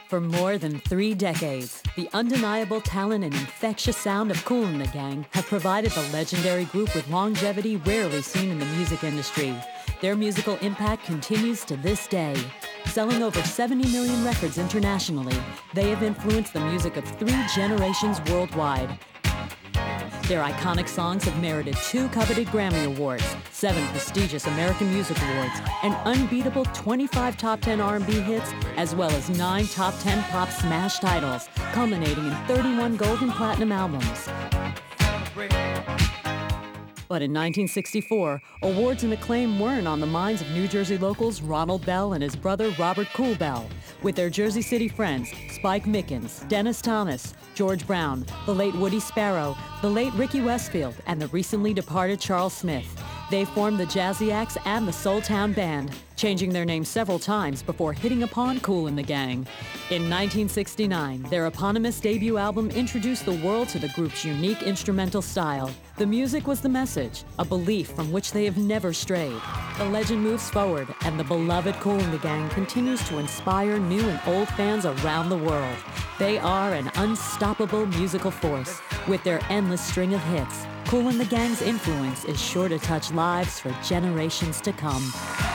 For more than 3 decades, the undeniable talent and infectious sound of Kool and the Gang have provided the legendary group with longevity rarely seen in the music industry. Their musical impact continues to this day. Selling over 70 million records internationally, they have influenced the music of 3 generations worldwide. Their iconic songs have merited 2 coveted Grammy Awards, 7 prestigious American Music Awards, an unbeatable 25 top 10 R&B hits, as well as 9 top 10 pop smash titles, culminating in 31 gold and platinum albums. But in 1964, awards and acclaim weren't on the minds of New Jersey locals Ronald Bell and his brother Robert Kool Bell. With their Jersey City friends, Spike Mickens, Dennis Thomas, George Brown, the late Woody Sparrow, the late Ricky Westfield, and the recently departed Charles Smith, they formed the Jazzy Acts and the Soul Town Band, changing their name several times before hitting upon Kool and the Gang. In 1969, their eponymous debut album introduced the world to the group's unique instrumental style. The music was the message, a belief from which they have never strayed. The legend moves forward, and the beloved Kool and the Gang continues to inspire new and old fans around the world. They are an unstoppable musical force. With their endless string of hits, Kool and the Gang's influence is sure to touch lives for generations to come.